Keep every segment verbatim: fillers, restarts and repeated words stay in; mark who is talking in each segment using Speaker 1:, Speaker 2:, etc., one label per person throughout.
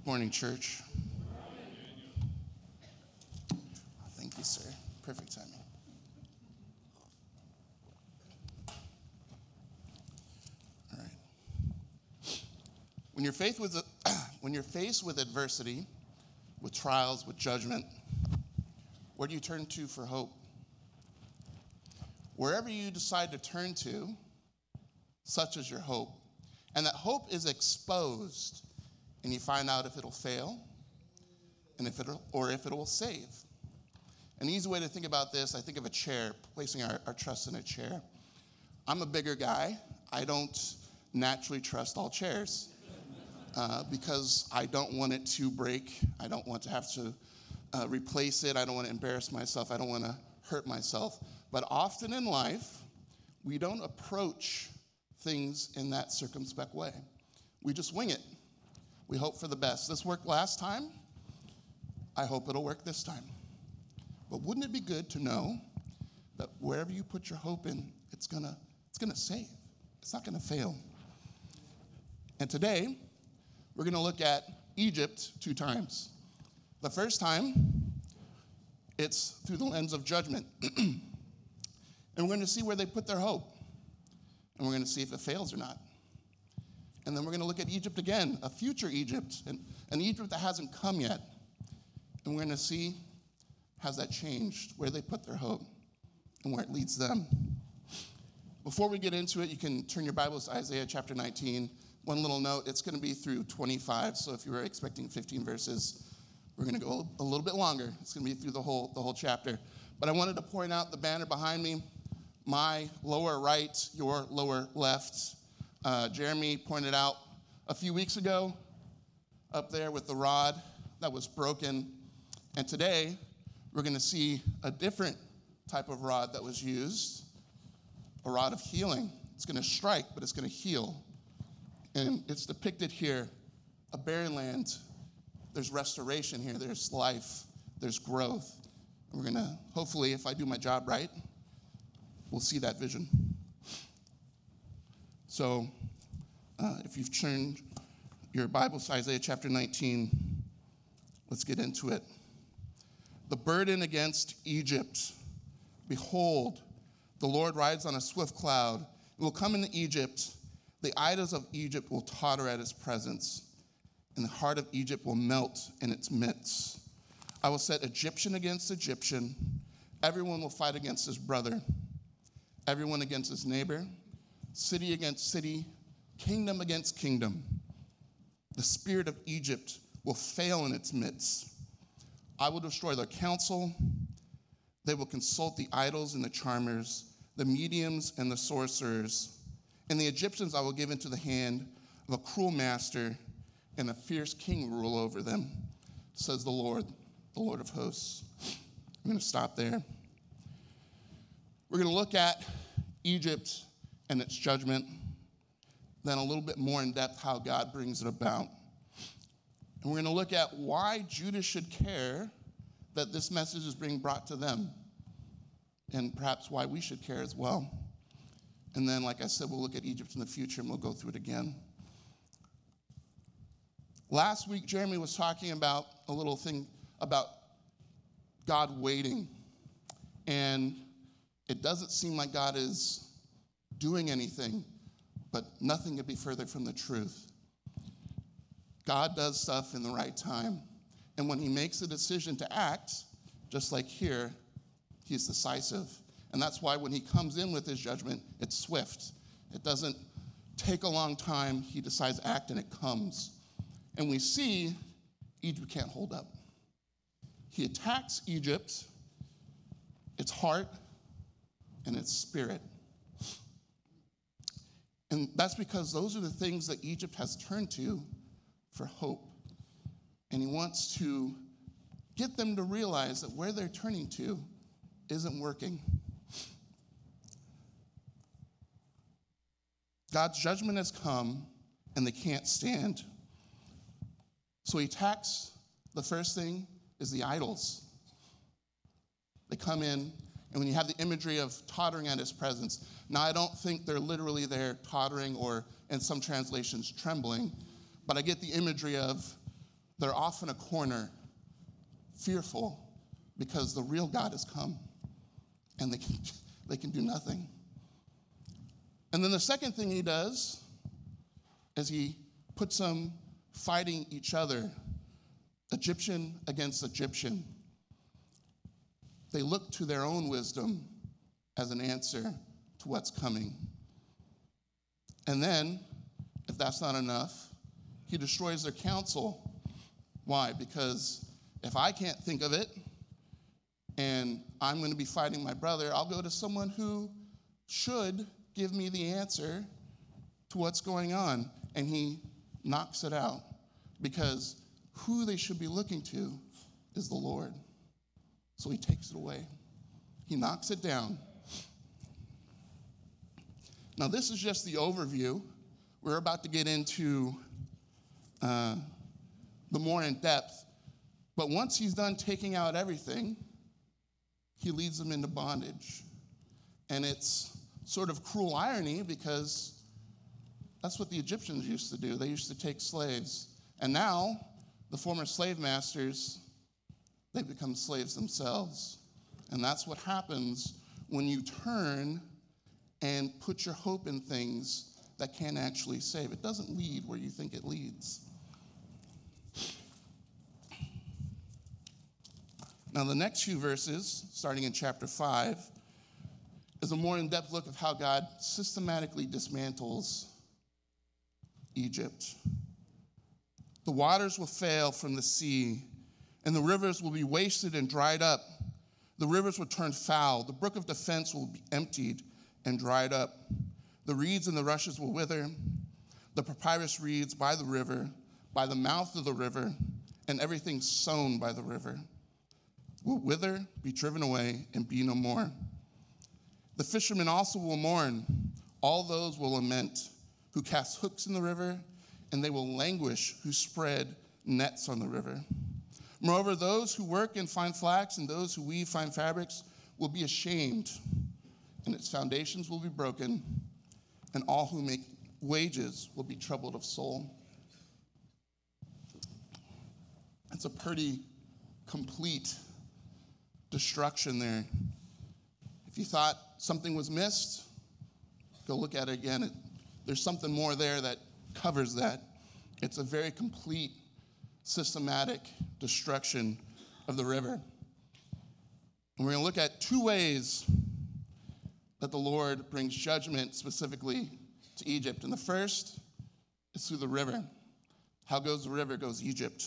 Speaker 1: Morning, church. Oh, thank you, sir. Perfect timing. All right. When you're faced with when you're faced with adversity, with trials, with judgment, where do you turn to for hope? Wherever you decide to turn to, such is your hope. And that hope is exposed, and you find out if it'll fail, and if it'll, or if it will save. An easy way to think about this, I think of a chair, placing our, our trust in a chair. I'm a bigger guy. I don't naturally trust all chairs uh, because I don't want it to break. I don't want to have to uh, replace it. I don't want to embarrass myself. I don't want to hurt myself. But often in life, we don't approach things in that circumspect way. We just wing it. We hope for the best. This worked last time. I hope it'll work this time. But wouldn't it be good to know that wherever you put your hope in, it's gonna, it's gonna save. It's not gonna fail. And today, we're gonna look at Egypt two times. The first time, it's through the lens of judgment. And we're gonna see where they put their hope. And we're gonna see if it fails or not. And then we're going to look at Egypt again, a future Egypt, an, an Egypt that hasn't come yet. And we're going to see, has that changed, where they put their hope, and where it leads them. Before we get into it, you can turn your Bibles to Isaiah chapter nineteen. One little note, it's going to be through twenty-five, so if you were expecting fifteen verses, we're going to go a little bit longer. It's going to be through the whole, the whole chapter. But I wanted to point out the banner behind me, my lower right, your lower left. Uh, Jeremy pointed out a few weeks ago up there with the rod that was broken. And today, we're going to see a different type of rod that was used, a rod of healing. It's going to strike, but it's going to heal. And it's depicted here, a barren land. There's restoration here. There's life. There's growth. And we're going to, hopefully, if I do my job right, we'll see that vision. So, uh, if you've turned your Bibles to Isaiah chapter nineteen, let's get into it. The burden against Egypt. Behold, the Lord rides on a swift cloud. It will come into Egypt. The idols of Egypt will totter at his presence, and the heart of Egypt will melt in its midst. I will set Egyptian against Egyptian. Everyone will fight against his brother, everyone against his neighbor. City against city, kingdom against kingdom. The spirit of Egypt will fail in its midst. I will destroy their counsel. They will consult the idols and the charmers, the mediums and the sorcerers. And the Egyptians I will give into the hand of a cruel master, and a fierce king will rule over them, says the Lord, the Lord of hosts. I'm going to stop there. We're going to look at Egypt and its judgment, then a little bit more in depth how God brings it about. And we're going to look at why Judah should care that this message is being brought to them, and perhaps why we should care as well. And then, like I said, we'll look at Egypt in the future, and we'll go through it again. Last week, Jeremy was talking about a little thing about God waiting, and it doesn't seem like God is doing anything, but nothing could be further from the truth. God does stuff in the right time. And when he makes a decision to act, just like here, he's decisive. And that's why when he comes in with his judgment, it's swift. It doesn't take a long time. He decides to act and it comes. And we see Egypt can't hold up. He attacks Egypt, its heart, and its spirit. And that's because those are the things that Egypt has turned to for hope. And he wants to get them to realize that where they're turning to isn't working. God's judgment has come, and they can't stand. So he attacks, the first thing is the idols. They come in, and when you have the imagery of tottering at his presence, now I don't think they're literally there tottering or, in some translations, trembling, but I get the imagery of they're off in a corner, fearful, because the real God has come, and they can, they can do nothing. And then the second thing he does is he puts them fighting each other, Egyptian against Egyptian. They look to their own wisdom as an answer to what's coming. And then, if that's not enough, he destroys their counsel. Why? Because if I can't think of it, and I'm going to be fighting my brother, I'll go to someone who should give me the answer to what's going on. And he knocks it out, because who they should be looking to is the Lord. So he takes it away. He knocks it down. Now, this is just the overview. We're about to get into uh, the more in depth. But once he's done taking out everything, he leads them into bondage. And it's sort of cruel irony, because that's what the Egyptians used to do. They used to take slaves. And now, the former slave masters, they become slaves themselves. And that's what happens when you turn and put your hope in things that can't actually save. It doesn't lead where you think it leads. Now, the next few verses, starting in chapter five, is a more in-depth look of how God systematically dismantles Egypt. The waters will fail from the sea, and the rivers will be wasted and dried up. The rivers will turn foul. The brook of defense will be emptied and dried up. The reeds and the rushes will wither. The papyrus reeds by the river, by the mouth of the river, and everything sown by the river will wither, be driven away, and be no more. The fishermen also will mourn. All those will lament who cast hooks in the river, and they will languish who spread nets on the river. Moreover, those who work and find flax and those who weave fine fabrics will be ashamed, and its foundations will be broken, and all who make wages will be troubled of soul. It's a pretty complete destruction there. If you thought something was missed, go look at it again. It, there's something more there that covers that. It's a very complete, systematic destruction of the river. And we're going to look at two ways that the Lord brings judgment specifically to Egypt. And the first is through the river. How goes the river? Goes Egypt.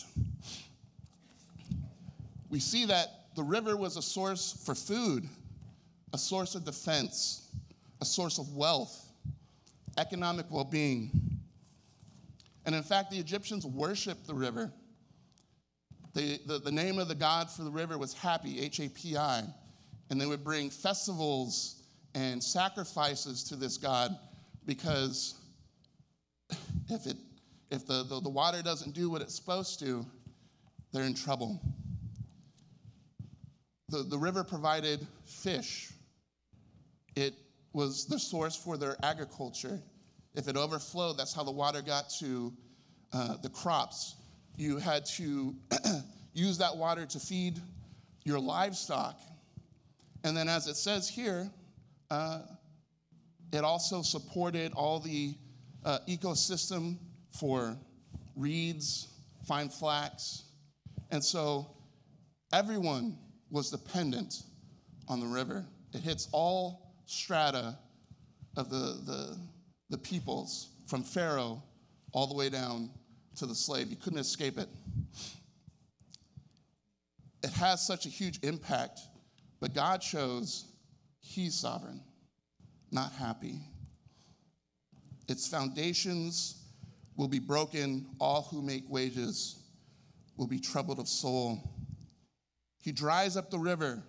Speaker 1: We see that the river was a source for food, a source of defense, a source of wealth, economic well-being. And in fact, the Egyptians worshiped the river. They, the, the name of the god for the river was Hapi, H A P I. And they would bring festivals and sacrifices to this god, because if, it, if the, the, the water doesn't do what it's supposed to, they're in trouble. The, the river provided fish. It was the source for their agriculture. If it overflowed, that's how the water got to uh, the crops. You had to use that water to feed your livestock. And then, as it says here, uh, it also supported all the uh, ecosystem for reeds, fine flax. And so everyone was dependent on the river. It hits all strata of the, the, the peoples, from Pharaoh all the way down to the slave. You couldn't escape it. It has such a huge impact, but God shows he's sovereign, not happy. Its foundations will be broken. All who make wages will be troubled of soul. He dries up the river.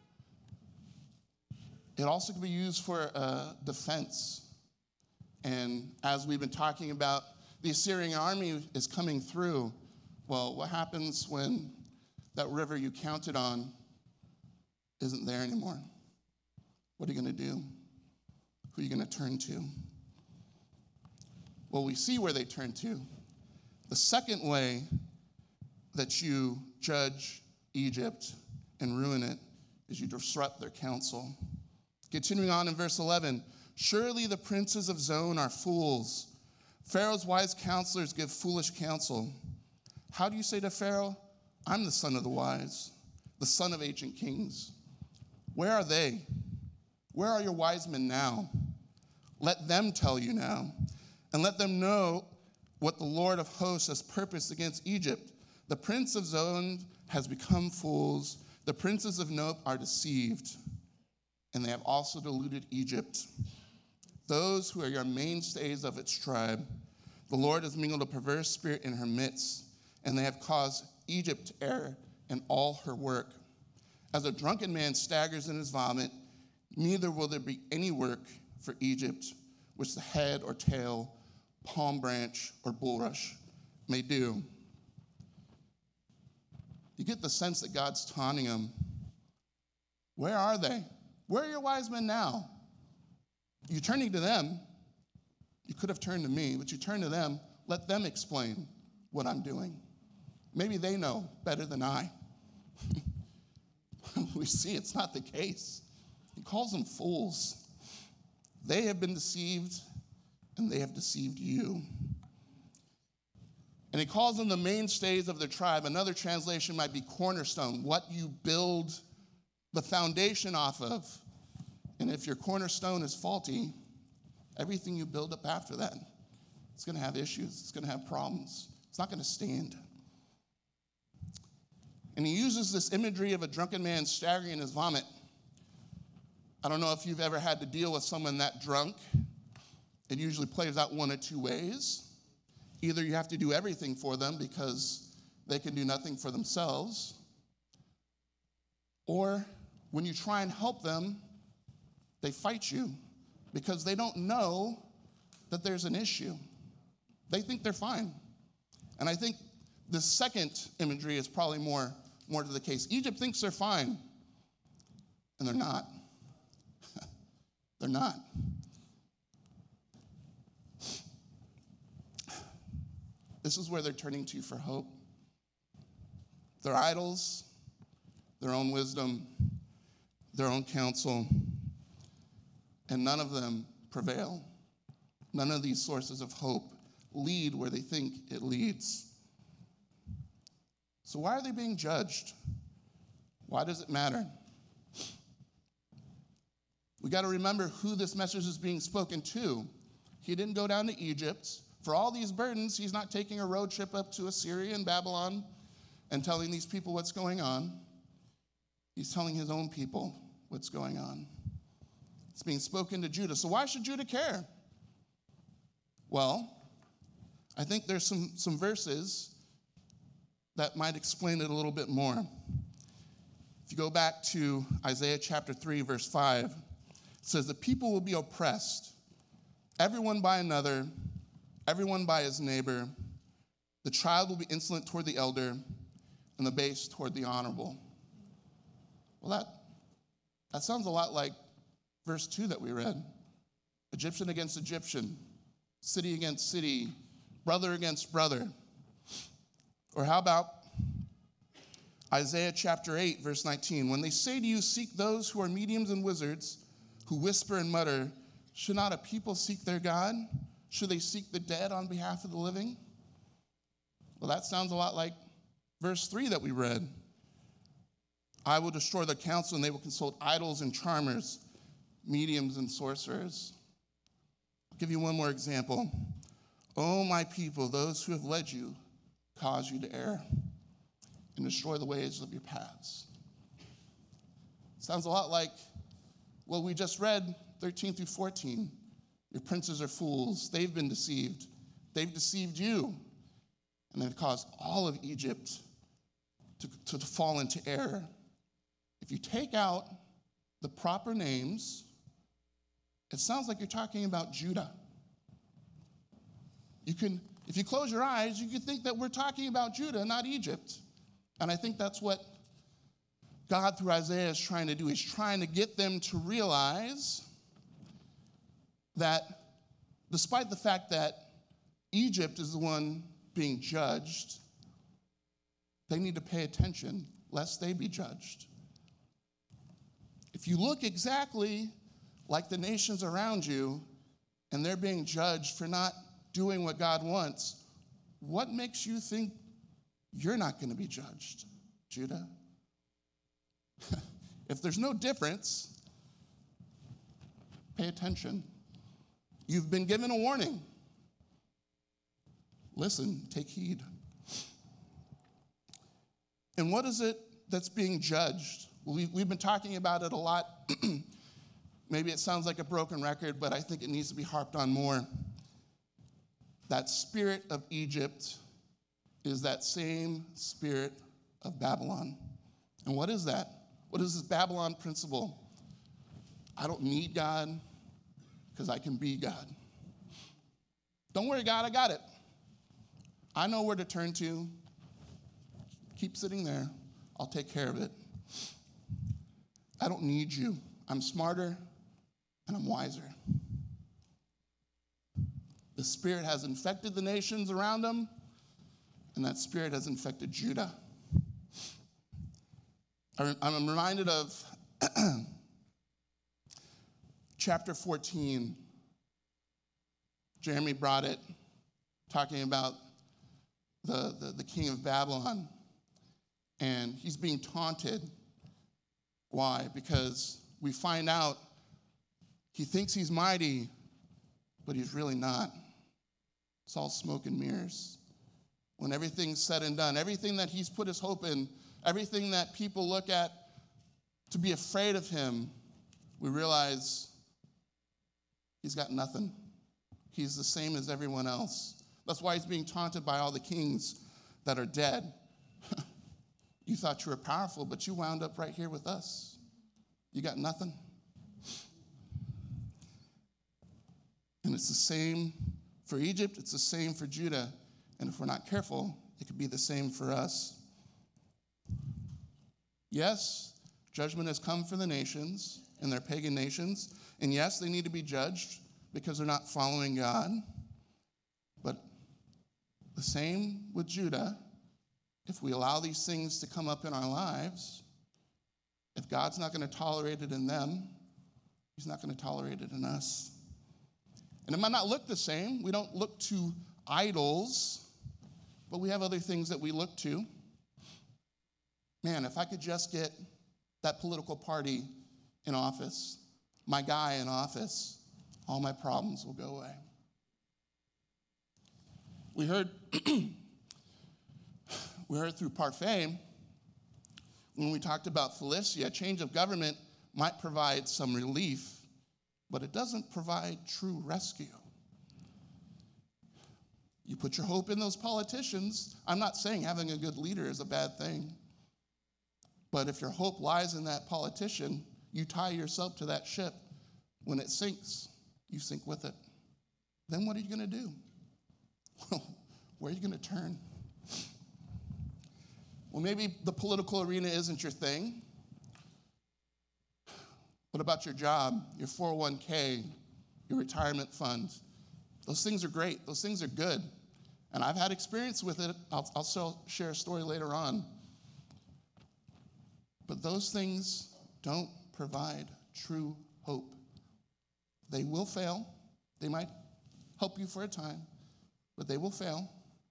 Speaker 1: It also can be used for uh, defense. And as we've been talking about, the Assyrian army is coming through. Well, what happens when that river you counted on isn't there anymore? What are you going to do? Who are you going to turn to? Well, we see where they turn to. The second way that you judge Egypt and ruin it as you disrupt their counsel. Continuing on in verse eleven, surely the princes of Zon are fools. Pharaoh's wise counselors give foolish counsel. How do you say to Pharaoh, I'm the son of the wise, the son of ancient kings? Where are they? Where are your wise men now? Let them tell you now, and let them know what the Lord of hosts has purposed against Egypt. The prince of Zon has become fools. The princes of Nob are deceived, and they have also deluded Egypt. Those who are your mainstays of its tribe, the Lord has mingled a perverse spirit in her midst, and they have caused Egypt to err in all her work. As a drunken man staggers in his vomit, neither will there be any work for Egypt, which the head or tail, palm branch or bulrush may do. You get the sense that God's taunting him. Where are they? Where are your wise men now? You're turning to them. You could have turned to me, but you turn to them. Let them explain what I'm doing. Maybe they know better than I. We see it's not the case. He calls them fools. They have been deceived, and they have deceived you. And he calls them the mainstays of their tribe. Another translation might be cornerstone, what you build the foundation off of. And if your cornerstone is faulty, everything you build up after that, it's going to have issues. It's going to have problems. It's not going to stand. And he uses this imagery of a drunken man staggering in his vomit. I don't know if you've ever had to deal with someone that drunk. It usually plays out one of two ways. Either you have to do everything for them because they can do nothing for themselves, or when you try and help them, they fight you because they don't know that there's an issue. They think they're fine. And I think the second imagery is probably more, more to the case. Egypt thinks they're fine, and they're not. They're not. This is where they're turning to for hope. Their idols, their own wisdom, their own counsel, and none of them prevail. None of these sources of hope lead where they think it leads. So why are they being judged? Why does it matter? We got to remember who this message is being spoken to. He didn't go down to Egypt. For all these burdens, he's not taking a road trip up to Assyria and Babylon and telling these people what's going on. He's telling his own people what's going on. It's being spoken to Judah. So why should Judah care? Well, I think there's some, some verses that might explain it a little bit more. If you go back to Isaiah chapter three, verse five, it says, the people will be oppressed, everyone by another, everyone by his neighbor. The child will be insolent toward the elder, and the base toward the honorable. Well, that, that sounds a lot like verse two that we read. Egyptian against Egyptian, city against city, brother against brother. Or how about Isaiah chapter eight, verse nineteen? When they say to you, seek those who are mediums and wizards, who whisper and mutter, should not a people seek their God? Should they seek the dead on behalf of the living? Well, that sounds a lot like verse three that we read. I will destroy their counsel, and they will consult idols and charmers, mediums and sorcerers. I'll give you one more example. Oh, my people, those who have led you cause you to err and destroy the ways of your paths. Sounds a lot like what we just read, thirteen through fourteen. Your princes are fools. They've been deceived. They've deceived you. And they've caused all of Egypt to, to, to fall into error. If you take out the proper names, it sounds like you're talking about Judah. You can, if you close your eyes, you could think that we're talking about Judah, not Egypt. And I think that's what God through Isaiah is trying to do. He's trying to get them to realize that despite the fact that Egypt is the one being judged, they need to pay attention lest they be judged. If you look exactly like the nations around you and they're being judged for not doing what God wants, what makes you think you're not going to be judged, Judah? If there's no difference, pay attention. You've been given a warning. Listen, take heed. And what is it that's being judged? We, we've been talking about it a lot. Maybe it sounds like a broken record, but I think it needs to be harped on more. That spirit of Egypt is that same spirit of Babylon. And what is that? What is this Babylon principle? I don't need God because I can be God. Don't worry, God, I got it. I know where to turn to. Keep sitting there. I'll take care of it. I don't need you. I'm smarter and I'm wiser. The Spirit has infected the nations around them, and that Spirit has infected Judah. I'm reminded of chapter fourteen. Jeremy brought it, talking about the, the, the king of Babylon. And he's being taunted. Why? Because we find out he thinks he's mighty, but he's really not. It's all smoke and mirrors. When everything's said and done, everything that he's put his hope in, everything that people look at to be afraid of him, we realize he's got nothing. He's the same as everyone else. That's why he's being taunted by all the kings that are dead. You thought you were powerful, but you wound up right here with us. You got nothing. And it's the same for Egypt. It's the same for Judah. And if we're not careful, it could be the same for us. Yes, judgment has come for the nations and their pagan nations. And yes, they need to be judged because they're not following God. But the same with Judah. If we allow these things to come up in our lives, if God's not going to tolerate it in them, he's not going to tolerate it in us. And it might not look the same. We don't look to idols, but we have other things that we look to. Man, if I could just get that political party in office, my guy in office, all my problems will go away. We heard we heard through Parfait, when we talked about Philistia, change of government might provide some relief, but it doesn't provide true rescue. You put your hope in those politicians. I'm not saying having a good leader is a bad thing, but if your hope lies in that politician, you tie yourself to that ship. When it sinks, you sink with it. Then what are you going to do? Where are you going to turn? Well, maybe the political arena isn't your thing. What about your job, your four oh one k, your retirement fund? Those things are great. Those things are good. And I've had experience with it. I'll, I'll share a story later on. But those things don't provide true hope. They will fail. They might help you for a time, but they will fail.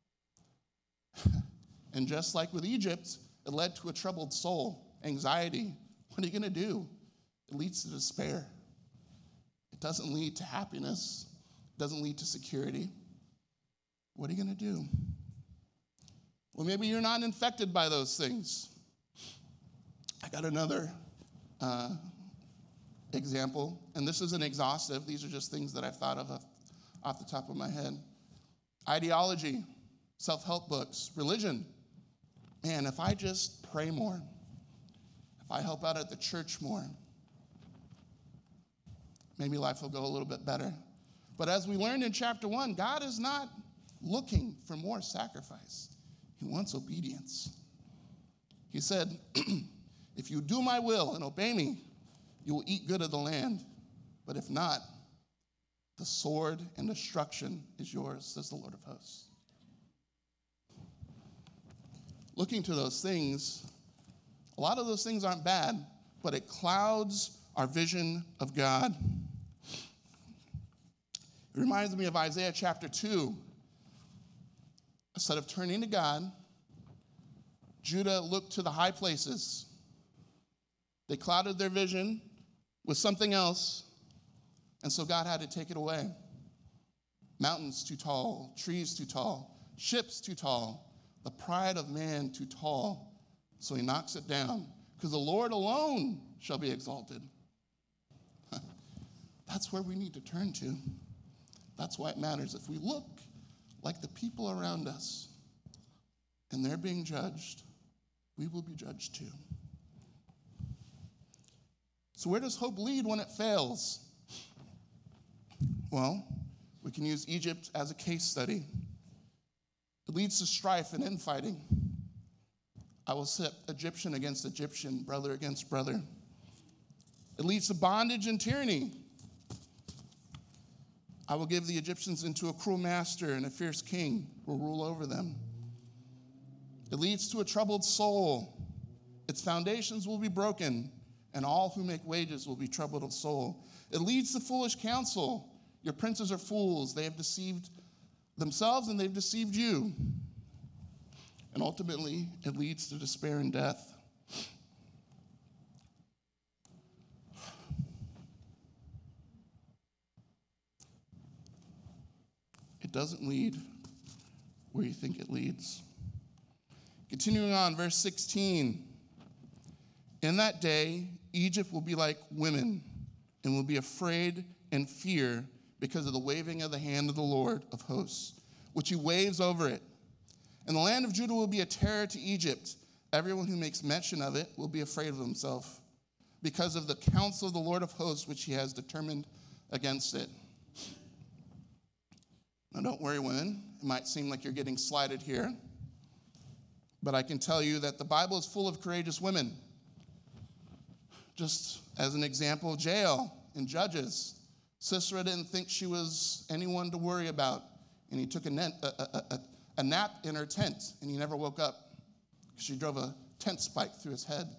Speaker 1: And just like with Egypt, it led to a troubled soul, anxiety. What are you going to do? It leads to despair. It doesn't lead to happiness. It doesn't lead to security. What are you going to do? Well, maybe you're not infected by those things. I got another uh, example, and this isn't exhaustive. These are just things that I've thought of off the top of my head. Ideology, self-help books, religion. Man, if I just pray more, if I help out at the church more, maybe life will go a little bit better. But as we learned in chapter one, God is not looking for more sacrifice. He wants obedience. He said, if you do my will and obey me, you will eat good of the land. But if not, the sword and destruction is yours, says the Lord of hosts. looking to those things, a lot of those things aren't bad, but it clouds our vision of God. It reminds me of Isaiah chapter two. Instead of turning to God, Judah looked to the high places. They clouded their vision with something else, and so God had to take it away. Mountains too tall, trees too tall, ships too tall, the pride of man too tall. So he knocks it down, because the Lord alone shall be exalted. That's where we need to turn to. That's why it matters. If we look like the people around us and they're being judged, we will be judged too. So where does hope lead when it fails? Well, we can use Egypt as a case study. It leads to strife and infighting. I will set Egyptian against Egyptian, brother against brother. It leads to bondage and tyranny. I will give the Egyptians into a cruel master, and a fierce king will rule over them. It leads to a troubled soul. Its foundations will be broken, and all who make wages will be troubled of soul. It leads to foolish counsel. Your princes are fools. They have deceived themselves, and they've deceived you. And ultimately, it leads to despair and death. It doesn't lead where you think it leads. Continuing on, verse sixteen. In that day, Egypt will be like women and will be afraid and fear because of the waving of the hand of the Lord of hosts, which he waves over it. And the land of Judah will be a terror to Egypt. Everyone who makes mention of it will be afraid of himself because of the counsel of the Lord of hosts, which he has determined against it. Now, don't worry, women. It might seem like you're getting slighted here, but I can tell you that the Bible is full of courageous women. Just as an example, Jael in Judges. Sisera didn't think she was anyone to worry about, and he took a, net, a, a, a, a nap in her tent, and he never woke up because she drove a tent spike through his head.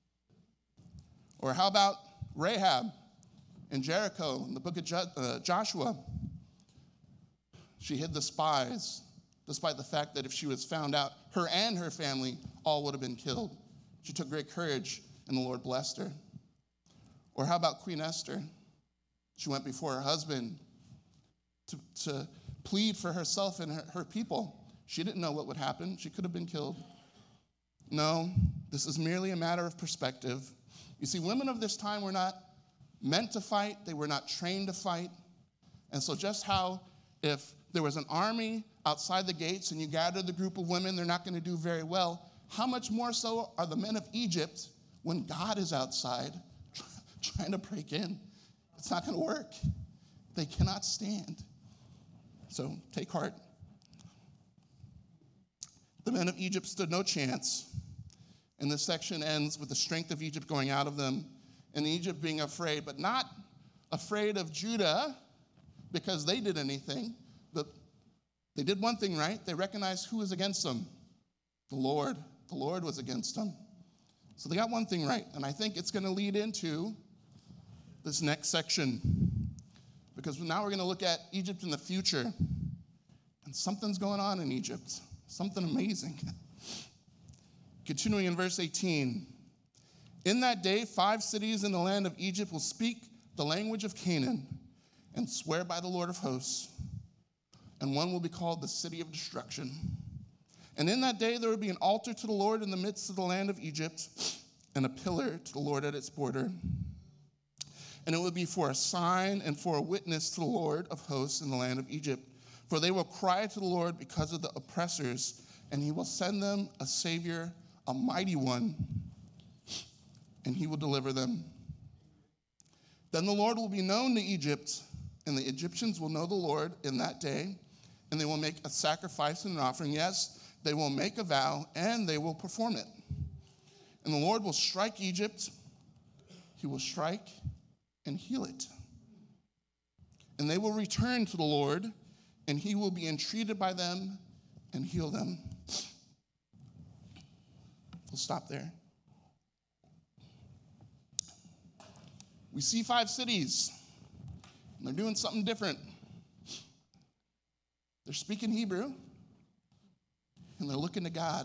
Speaker 1: Or how about Rahab in Jericho in the book of jo- uh, Joshua? She hid the spies, despite the fact that if she was found out, her and her family all would have been killed. She took great courage, and the Lord blessed her. Or how about Queen Esther? She went before her husband to, to plead for herself and her, her people. She didn't know what would happen. She could have been killed. No, this is merely a matter of perspective. You see, women of this time were not meant to fight. They were not trained to fight. And so just how if there was an army outside the gates and you gathered the group of women, they're not going to do very well. How much more so are the men of Egypt when God is outside trying to break in? It's not going to work. They cannot stand. So take heart. The men of Egypt stood no chance. And this section ends with the strength of Egypt going out of them and Egypt being afraid, but not afraid of Judah because they did anything. But they did one thing right. They recognized who was against them. The Lord. The Lord was against them. So they got one thing right. And I think it's going to lead into this next section. Because now we're going to look at Egypt in the future. And something's going on in Egypt. Something amazing. Continuing in verse eighteen. In that day, five cities in the land of Egypt will speak the language of Canaan and swear by the Lord of hosts. And one will be called the city of destruction. And in that day, there will be an altar to the Lord in the midst of the land of Egypt and a pillar to the Lord at its border. And it will be for a sign and for a witness to the Lord of hosts in the land of Egypt. For they will cry to the Lord because of the oppressors, and he will send them a savior, a mighty one, and he will deliver them. Then the Lord will be known to Egypt, and the Egyptians will know the Lord in that day, and they will make a sacrifice and an offering. Yes, they will make a vow, and they will perform it. And the Lord will strike Egypt. He will strike and heal it. And they will return to the Lord, and he will be entreated by them and heal them. We'll stop there. We see five cities, and they're doing something different. They're speaking Hebrew, and they're looking to God.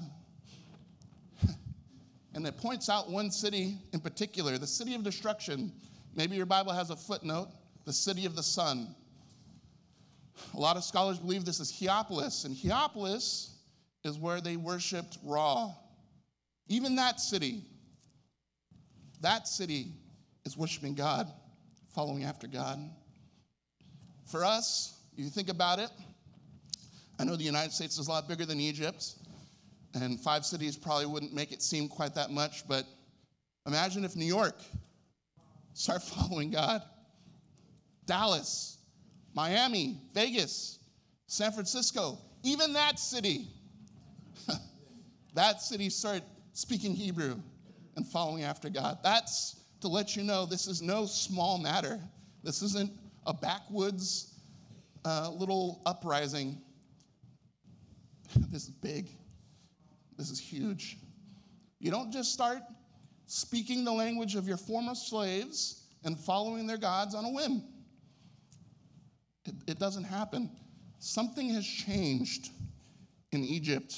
Speaker 1: And it points out one city in particular, the city of destruction. Maybe your Bible has a footnote, the city of the sun. A lot of scholars believe this is Hierapolis, and Hierapolis is where they worshiped Ra. Even that city, that city is worshiping God, following after God. For us, you think about it, I know the United States is a lot bigger than Egypt, and five cities probably wouldn't make it seem quite that much, but imagine if New York started following God. Dallas, Miami, Vegas, San Francisco, even that city, that city started speaking Hebrew and following after God. That's to let you know this is no small matter. This isn't a backwoods uh, little uprising. This is big. This is huge. You don't just start speaking the language of your former slaves and following their gods on a whim. It, it doesn't happen. Something has changed in Egypt.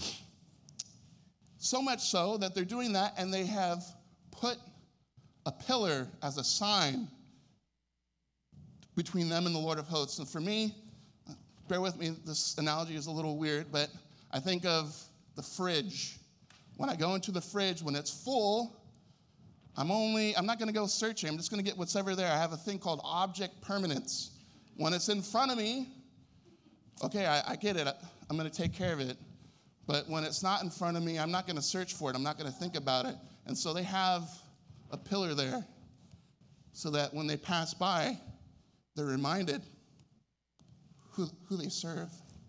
Speaker 1: So much so that they're doing that, and they have put a pillar as a sign between them and the Lord of hosts. And for me, bear with me, this analogy is a little weird, but I think of the fridge. When I go into the fridge, when it's full, I'm only, I'm not going to go searching. I'm just going to get what's ever there. I have a thing called object permanence. When it's in front of me, okay, I, I get it. I, I'm going to take care of it. But when it's not in front of me, I'm not going to search for it. I'm not going to think about it. And so they have a pillar there so that when they pass by, they're reminded who, who they serve.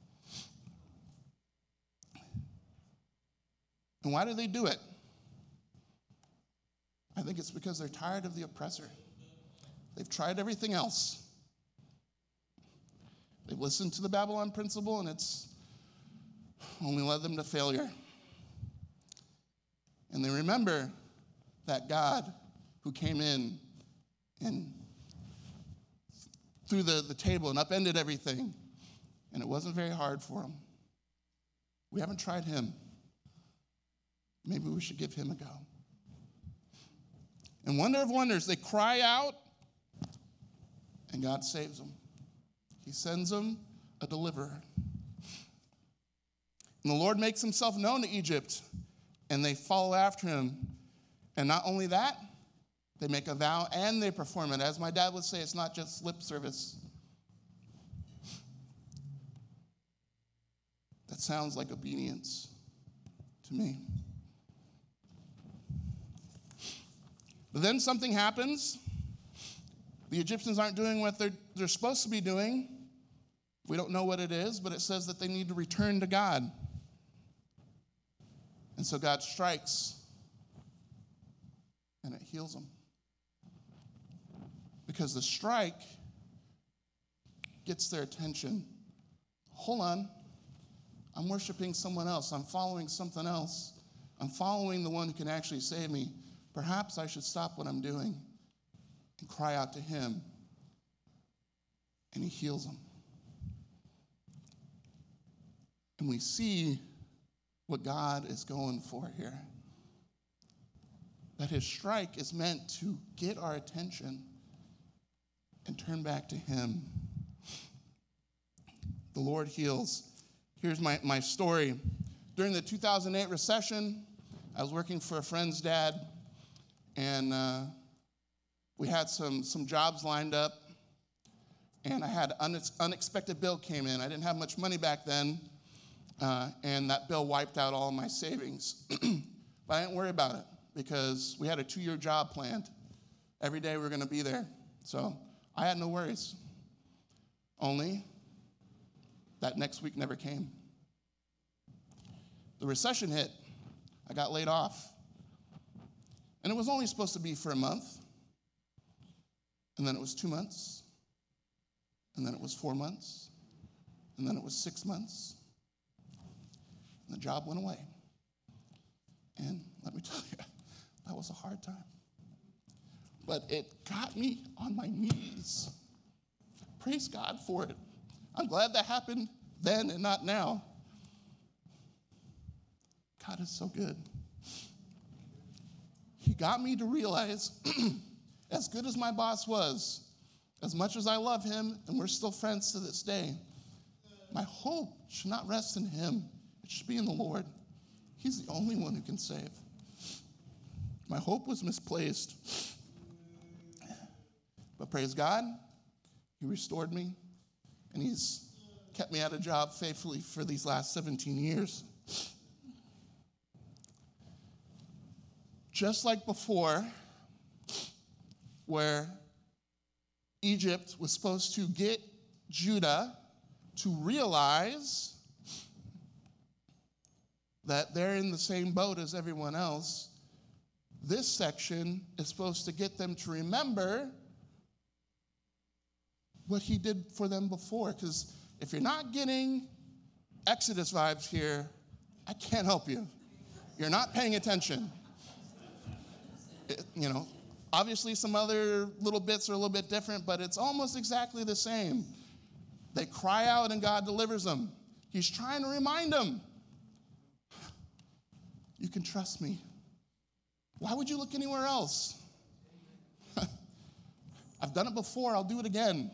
Speaker 1: And why do they do it? I think it's because they're tired of the oppressor. They've tried everything else. They've listened to the Babylon principle, and it's only led them to failure. And they remember that God who came in and threw the, the table and upended everything, and it wasn't very hard for them. We haven't tried him. Maybe we should give him a go. And wonder of wonders, they cry out, and God saves them. He sends them a deliverer. And the Lord makes himself known to Egypt, and they follow after him. And not only that, they make a vow and they perform it. As my dad would say, it's not just lip service. That sounds like obedience to me. But then something happens. The Egyptians aren't doing what they're, they're supposed to be doing. We don't know what it is, but it says that they need to return to God. And so God strikes, and it heals them. Because the strike gets their attention. Hold on. I'm worshiping someone else. I'm following something else. I'm following the one who can actually save me. Perhaps I should stop what I'm doing and cry out to him. And he heals them. And we see what God is going for here. That his strike is meant to get our attention and turn back to him. The Lord heals. Here's my, my story. During the two thousand eight recession, I was working for a friend's dad, and uh, we had some, some jobs lined up, and I had an unex- unexpected bill came in. I didn't have much money back then, uh, and that bill wiped out all of my savings. But I didn't worry about it because we had a two-year job planned. Every day we were going to be there. So I had no worries. Only that next week never came. The recession hit. I got laid off. And it was only supposed to be for a month. And then it was two months. And then it was four months. And then it was six months. And the job went away. And let me tell you, that was a hard time. But it got me on my knees. Praise God for it. I'm glad that happened then and not now. God is so good. He got me to realize, as good as my boss was, as much as I love him, and we're still friends to this day, my hope should not rest in him. It should be in the Lord. He's the only one who can save. My hope was misplaced. But praise God, he restored me, and he's kept me at a job faithfully for these last seventeen years. Just like before, where Egypt was supposed to get Judah to realize that they're in the same boat as everyone else, this section is supposed to get them to remember what he did for them before. Because if you're not getting Exodus vibes here, I can't help you. You're not paying attention. It, you know, obviously some other little bits are a little bit different, but it's almost exactly the same. They cry out and God delivers them. He's trying to remind them, you can trust me. Why would you look anywhere else? I've done it before, I'll do it again.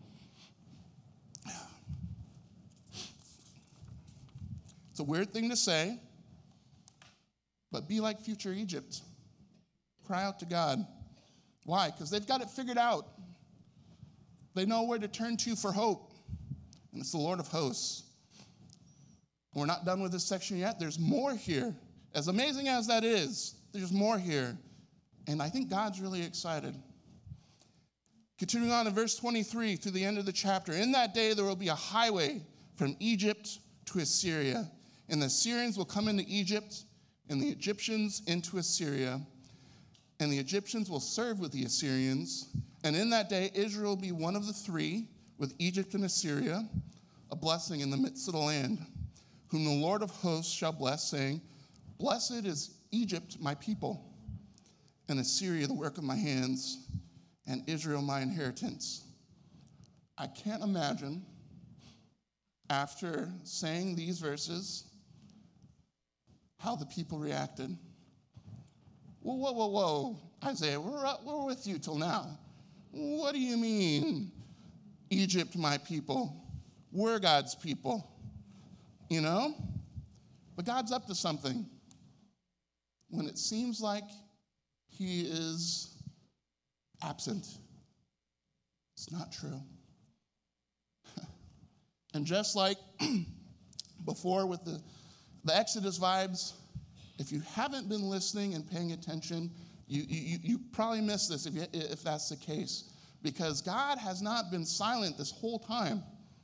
Speaker 1: It's a weird thing to say, but be like future Egypt. Cry out to God. Why? Because they've got it figured out. They know where to turn to for hope, and it's the Lord of hosts. We're not done with this section yet. There's more here. As amazing as that is, there's more here, and I think God's really excited. Continuing on in verse twenty-three through the end of the chapter, in that day there will be a highway from Egypt to Assyria, and the Assyrians will come into Egypt, and the Egyptians into Assyria, and the Egyptians will serve with the Assyrians, and in that day Israel will be one of the three, with Egypt and Assyria, a blessing in the midst of the land, whom the Lord of hosts shall bless, saying, blessed is Egypt, my people, and Assyria, the work of my hands, and Israel, my inheritance. I can't imagine, after saying these verses, how the people reacted. Whoa, whoa, whoa, whoa, Isaiah, we're, up, we're with you till now. What do you mean, Egypt, my people? We're God's people, you know? But God's up to something. When it seems like he is absent, it's not true. And just like before with the, the Exodus vibes, if you haven't been listening and paying attention, you, you, you probably missed this if, you, if that's the case, because God has not been silent this whole time.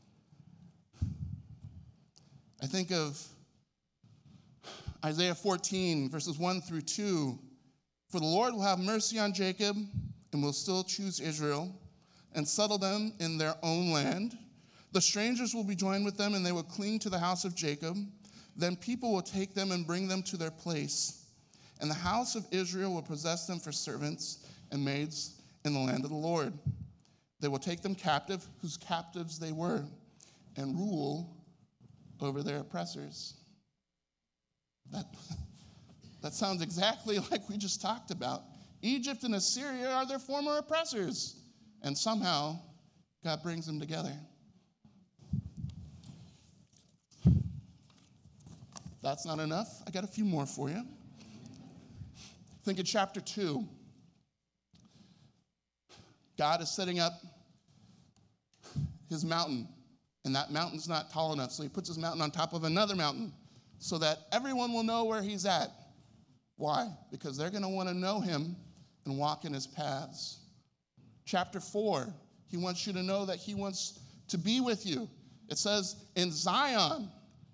Speaker 1: I think of Isaiah fourteen, verses one through two. For the Lord will have mercy on Jacob and will still choose Israel and settle them in their own land. The strangers will be joined with them, and they will cling to the house of Jacob. Then people will take them and bring them to their place. And the house of Israel will possess them for servants and maids in the land of the Lord. They will take them captive, whose captives they were, and rule over their oppressors. That, that sounds exactly like we just talked about. Egypt and Assyria are their former oppressors, and somehow God brings them together. That's not enough. I got a few more for you. Think of chapter two. God is setting up his mountain, and that mountain's not tall enough, so he puts his mountain on top of another mountain so that everyone will know where he's at. Why? Because they're going to want to know him and walk in his paths. Chapter four, he wants you to know that he wants to be with you. It says, in Zion,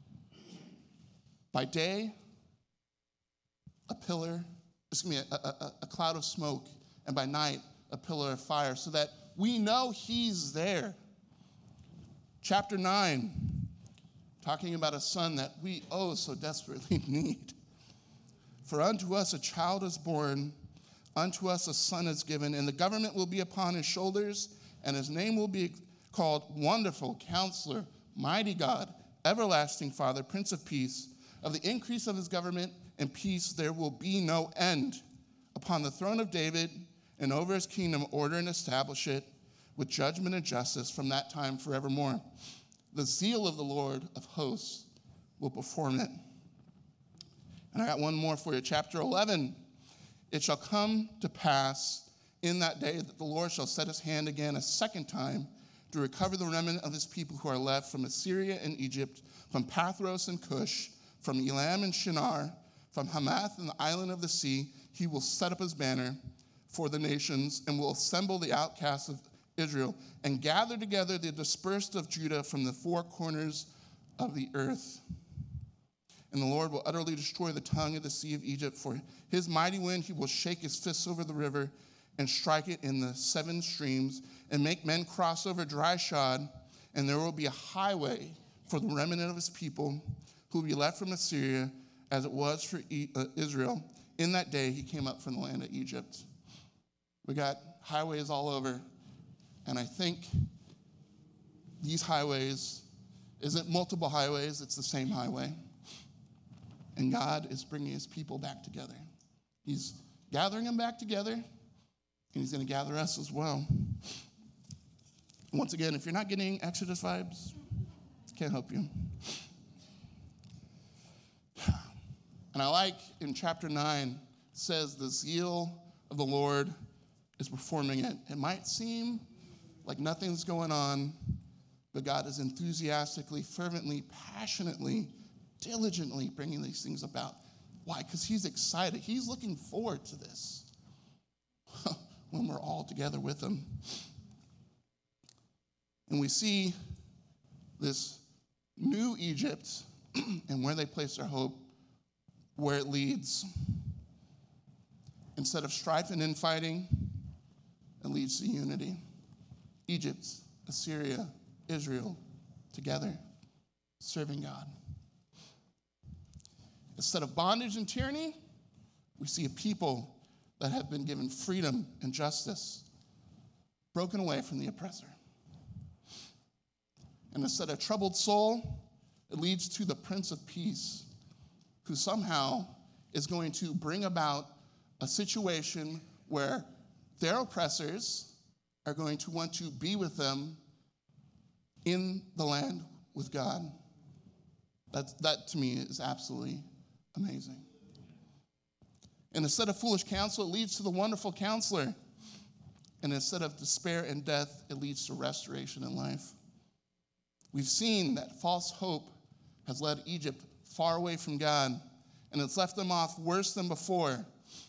Speaker 1: by day, a pillar, excuse me, a, a, a cloud of smoke, and by night, a pillar of fire, so that we know he's there. Chapter nine, talking about a son that we oh so desperately need. For unto us a child is born, unto us a son is given, and the government will be upon his shoulders, and his name will be called Wonderful Counselor, Mighty God, Everlasting Father, Prince of Peace. Of the increase of his government and peace there will be no end. Upon the throne of David and over his kingdom, order and establish it with judgment and justice from that time forevermore. The zeal of the Lord of hosts will perform it. And I got one more for you. Chapter eleven. It shall come to pass in that day that the Lord shall set his hand again a second time to recover the remnant of his people who are left from Assyria and Egypt, from Pathros and Cush, from Elam and Shinar, from Hamath and the island of the sea. He will set up his banner for the nations and will assemble the outcasts of Israel and gather together the dispersed of Judah from the four corners of the earth. And the Lord will utterly destroy the tongue of the sea of Egypt. For his mighty wind he will shake his fists over the river and strike it in the seven streams and make men cross over dry shod. And there will be a highway for the remnant of his people who will be left from Assyria, as it was for Israel. In that day he came up from the land of Egypt. We got highways all over. And I think these highways isn't multiple highways, it's the same highway. And God is bringing his people back together. He's gathering them back together, and he's going to gather us as well. Once again, if you're not getting Exodus vibes, can't help you. And I like in chapter nine, it says the zeal of the Lord is performing it. It might seem like nothing's going on, but God is enthusiastically, fervently, passionately, diligently bringing these things about. Why? Because he's excited. He's looking forward to this when we're all together with him. And we see this new Egypt and where they place their hope, where it leads. Instead of strife and infighting, it leads to unity. Egypt, Assyria, Israel, together, serving God. Instead of bondage and tyranny, we see a people that have been given freedom and justice, broken away from the oppressor. And instead of troubled soul, it leads to the Prince of Peace, who somehow is going to bring about a situation where their oppressors are going to want to be with them in the land with God. That, that to me is absolutely amazing. And instead of foolish counsel, it leads to the wonderful counselor. And instead of despair and death, it leads to restoration and life. We've seen that false hope has led Egypt far away from God, and it's left them off worse than before.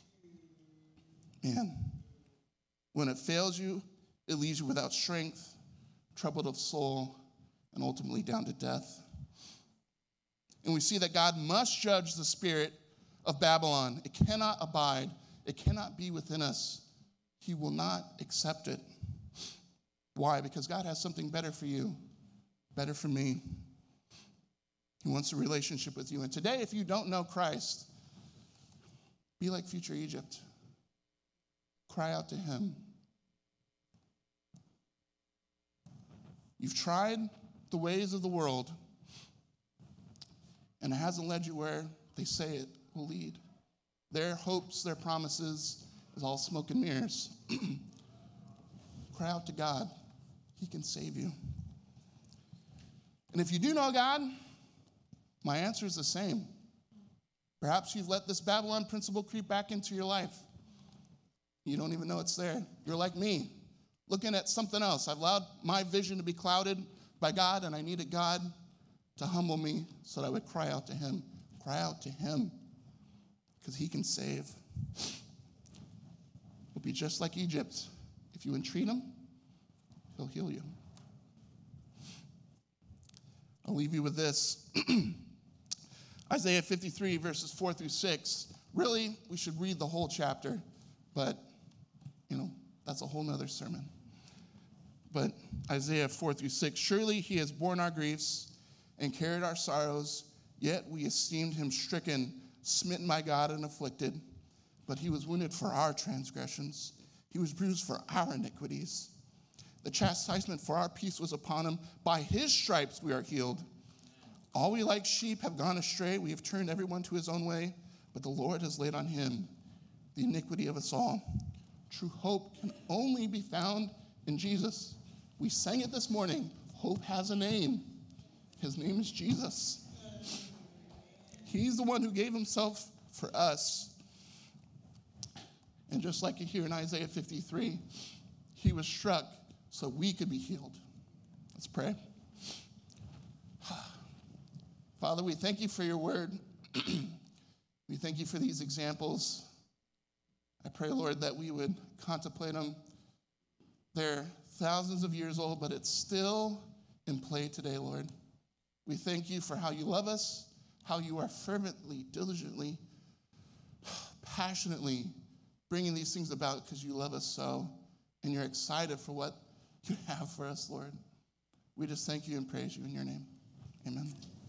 Speaker 1: Man, when it fails you, it leaves you without strength, troubled of soul, and ultimately down to death. And we see that God must judge the spirit of Babylon. It cannot abide. It cannot be within us. He will not accept it. Why? Because God has something better for you, better for me. He wants a relationship with you. And today, if you don't know Christ, be like future Egypt. Cry out to him. You've tried the ways of the world, and it hasn't led you where they say it will lead. Their hopes, their promises is all smoke and mirrors. Cry out to God. He can save you. And if you do know God, my answer is the same. Perhaps you've let this Babylon principle creep back into your life. You don't even know it's there. You're like me, looking at something else. I've allowed my vision to be clouded by God, and I needed God to humble me so that I would cry out to him. Cry out to him, because he can save. It'll be just like Egypt. If you entreat him, he'll heal you. I'll leave you with this. Isaiah fifty-three, verses four through six. Really, we should read the whole chapter, but, you know, that's a whole nother sermon. But Isaiah four through six, surely he has borne our griefs and carried our sorrows, yet we esteemed him stricken, smitten by God and afflicted, but he was wounded for our transgressions. He was bruised for our iniquities. The chastisement for our peace was upon him. By his stripes we are healed. All we like sheep have gone astray. We have turned everyone to his own way, but the Lord has laid on him the iniquity of us all. True hope can only be found in Jesus. We sang it this morning. Hope has a name. His name is Jesus. He's the one who gave himself for us. And just like you hear in Isaiah fifty-three, he was struck so we could be healed. Let's pray. Father, we thank you for your word. We thank you for these examples. I pray, Lord, that we would contemplate them. They're thousands of years old, but it's still in play today, Lord. We thank you for how you love us, how you are fervently, diligently, passionately bringing these things about because you love us so, and you're excited for what you have for us, Lord. We just thank you and praise you in your name. Amen.